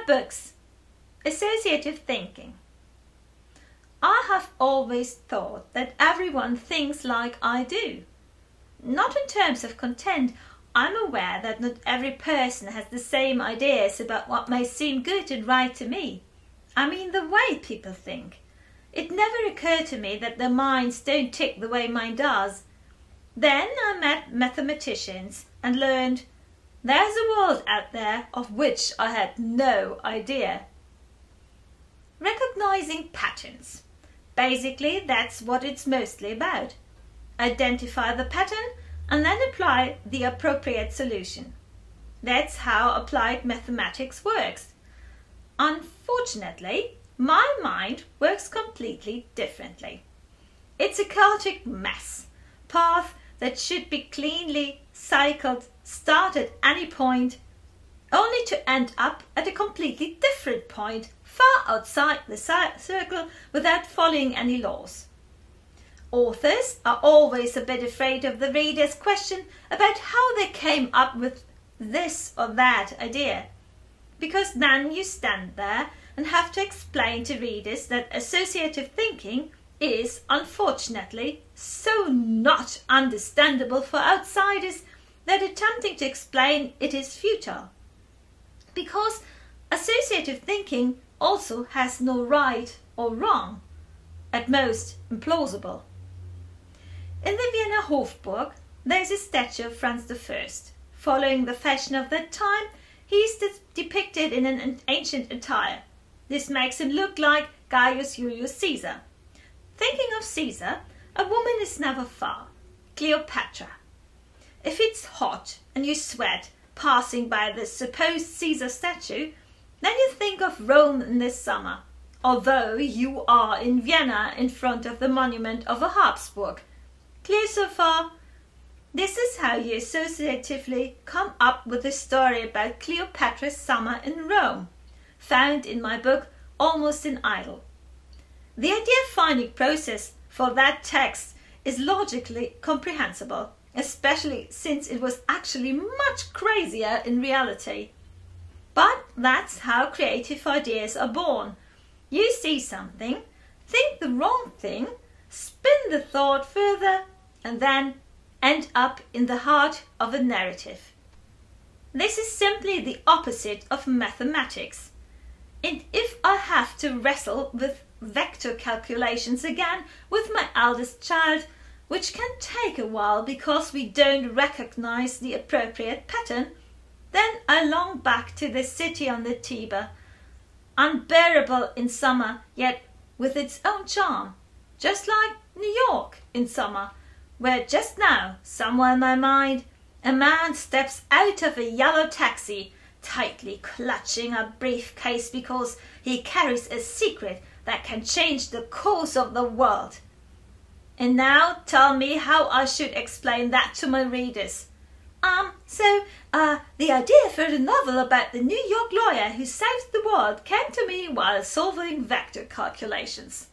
books, associative thinking. I have always thought that everyone thinks like I do. Not in terms of content. I'm aware that not every person has the same ideas about what may seem good and right to me. I mean the way people think. It never occurred to me that their minds don't tick the way mine does. Then I met mathematicians and learned there's a world out there of which I had no idea. Recognizing patterns. Basically, that's what it's mostly about. Identify the pattern and then apply the appropriate solution. That's how applied mathematics works. Unfortunately, my mind works completely differently. It's a chaotic mess, path that should be cleanly cycled, start at any point, only to end up at a completely different point, far outside the circle without following any laws. Authors are always a bit afraid of the reader's question about how they came up with this or that idea, because then you stand there and have to explain to readers that associative thinking is, unfortunately, so not understandable for outsiders that attempting to explain it is futile. Because associative thinking also has no right or wrong, at most implausible. In the Vienna Hofburg there is a statue of Franz I. Following the fashion of that time, he is depicted in an ancient attire. This makes him look like Gaius Julius Caesar. Thinking of Caesar, a woman is never far, Cleopatra. If it's hot and you sweat passing by the supposed Caesar statue, then you think of Rome in this summer, although you are in Vienna in front of the monument of a Habsburg. Clear so far? This is how you associatively come up with a story about Cleopatra's summer in Rome, found in my book Almost an Idol. The idea-finding process for that text is logically comprehensible, especially since it was actually much crazier in reality. But that's how creative ideas are born. You see something, think the wrong thing, spin the thought further, and then end up in the heart of a narrative. This is simply the opposite of mathematics. And if I have to wrestle with vector calculations again with my eldest child, which can take a while because we don't recognize the appropriate pattern, then I long back to the city on the Tiber, unbearable in summer, yet with its own charm, just like New York in summer, where just now, somewhere in my mind, a man steps out of a yellow taxi, tightly clutching a briefcase because he carries a secret that can change the course of the world. And now tell me how I should explain that to my readers. The idea for the novel about the New York lawyer who saves the world came to me while solving vector calculations.